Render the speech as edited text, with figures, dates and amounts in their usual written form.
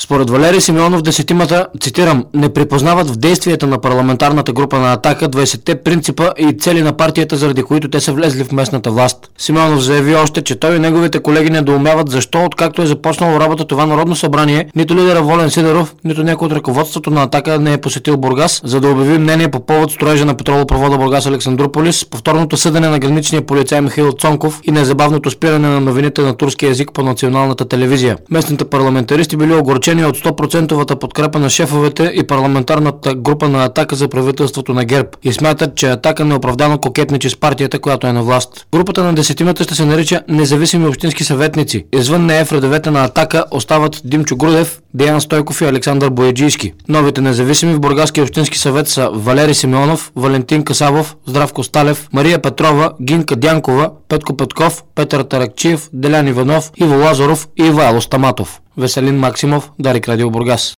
Според Валери Симеонов десетимата, цитирам, не припознават в действията на парламентарната група на Атака 20-те принципа и цели на партията, заради които те са влезли в местната власт. Симеонов заяви още, че той и неговите колеги недоумяват защо, откакто е започнало работа това Народно събрание, нито лидера Волен Сидеров, нито някой от ръководството на Атака не е посетил Бургас, за да обяви мнение по повод строежа на петролопровода Бургас Александруполис, повторното съдене на граничния полицай Михаил Цонков и незабавното спиране на новините на турски език по националната телевизия. Местните парламентаристи били огорчени от 100% подкрепа на шефовете и парламентарната група на Атака за правителството на ГЕРБ и смятат, че Атака неоправдано кокетничи с партията, която е на власт. Групата на десетимата ще се нарича независими общински съветници. Извън нея в редовете на Атака остават Димчо Грудев, Деян Стойков и Александър Бояджийски. Новите независими в Бургаския общински съвет са Валери Симеонов, Валентин Касабов, Здравко Сталев, Мария Петрова, Гинка Дянкова, Петко Петков, Петър Таракчиев, Делян Иванов, Иво Лазаров и Ивайло Стаматов. Веселин Максимов, Дарик Радио Бургас.